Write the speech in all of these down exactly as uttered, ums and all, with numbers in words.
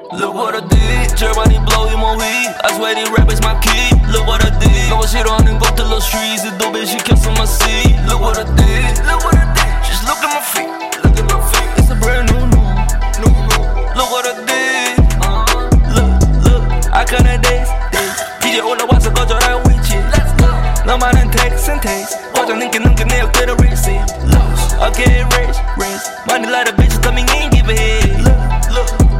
Look what I did, 제일 많이 blow in my weed. I swear these rappers my key. Look what I did. 너가 싫어하는 것들로 streets 도배시켰어 my seed. Look what I did, look what I did. Just look at my feet, look at my feet. It's a brand new new, new new. Look what I did. Uh, look, look. I couldn't days, days. 이제 올라와서 거절할 위치. Let's go. 너만은 takes and takes. 고장 넘게 넘게 내 역대로 receive. Lost. I get rich, rich. Money like a bitch coming in, give a head. Look, look.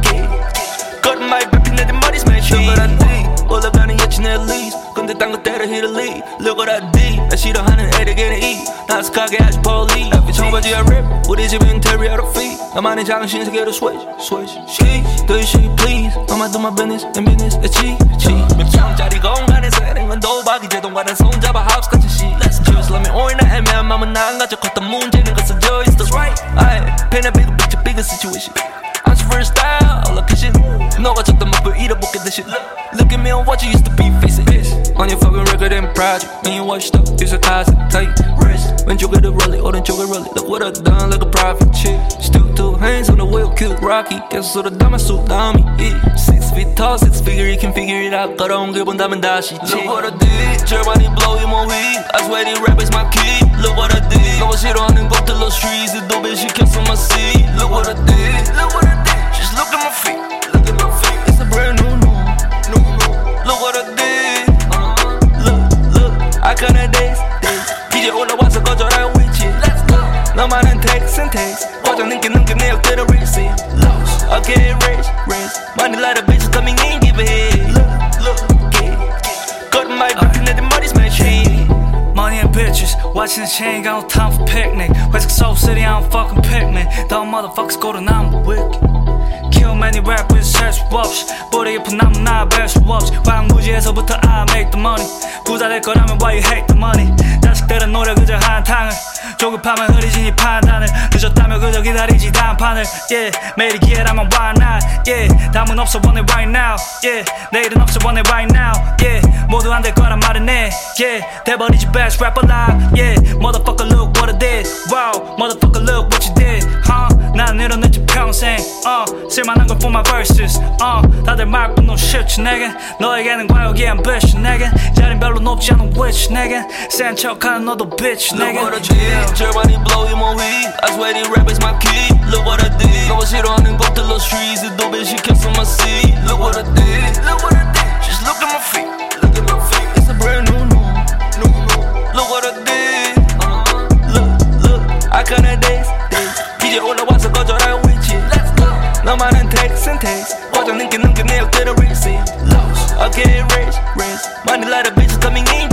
My baby 내 머리 smash. Look what I did. 올라가는 여친 at least. 근데 딴 거 때려 hit a lead. Look what I did. 나 싫어하는 애들에게는 이 나스카게 하지 police. 청바지 I rip. 우리 집 interior feet. 나만의 장신 세계로 switch, switch. She, do you she please? I'ma do my business and business is cheap, cheap. 몇 평짜리 공간에서 해낸 건 도박이 제동과는 손잡아 house 같은 shit. Let's just let me 오이나 애매한 맘은 난 가져 컸던 문제는 거스져 있어. Aye, paint a bigger picture, bigger situation. I'm so versatile, look at shit. 너가 쳤던 목표 잃어보게 듯이. Look at me on what you used to be facing. On your fucking record and project. When you washed up, it's a closet. Tight wrist. 왼쪽으로 roll it, 오른쪽으로 roll it. Look what I've done, like a profit chick. Still two hands on the wheel, cute Rocky. 계속 쏟아 담아 쑥 남이. Six feet tall, six figure, you can figure it out. 걸어온 길 본다면 다시. Look what I did, 제일 많이 blow in my weed. I swear these rappers my key. Look what I did. 너가 싫어하는 것들로 streets 도배시켰어 my seed. Look what I did, look what I did. Just look at my feet, look at my feet. It's a brand new, new, new, new. Look what I did. Uh, look, look. I couldn't days, days. 이제 올라와서 거절할 위치. Let's go. 너만은 takes and takes. 고장 넘게 넘게 내 역대로 receive. Lost. I get rich, rich. Money like a bitch coming in, give a head. Look, look, get, get. Got my baby 내 머리 smash. Money and bitches, watching the chain, got no time for picnic. West Soul City, I don't fucking picnic. Dumb motherfuckers go to number wicked. Kill many rappers, search for options. 뿌리 깊은 나무 나 뵐수 없이 황무지에서부터 I make the money. 부자 될 거라면 why you hate the money. 자식들은 노력 그저 한탕을 조급하면 흐리진 이 판단을 늦었다면 그저 기다리지 단판을 yeah 매일이 기회라면 why not yeah 담은 없어 원해 right now yeah 내일은 없어 원해 right now yeah 모두 안 될 거란 말은 해 yeah 돼버리지 best rapper alive yeah motherfucker look what I did wow motherfucker look what you did huh 난 이뤄냈지 평생 uh 쓸만한 걸 for my verses uh 다들 말뿐 no shit 내겐 너에게는 과욕이 ambition 내겐 자린 별로 높지 않은 witch 내겐 센 척하는 너도 bitch 내겐 Look what I did 제일 많이 blow in my weed I swear these rappers my key Look what I did 너가 싫어하는 것들로 streets 도배시켰어 my seed Look what I did Look what I did Just look at my feet Look at my feet It's a brand new new new new Look what I did uh, Look look I couldn't days days 이제 올라와서 거절할 위치 Let's go 너만은 takes and takes 고장 넘게 넘게 내 역대로 receive Lost I get rich rich Money like a bitch coming in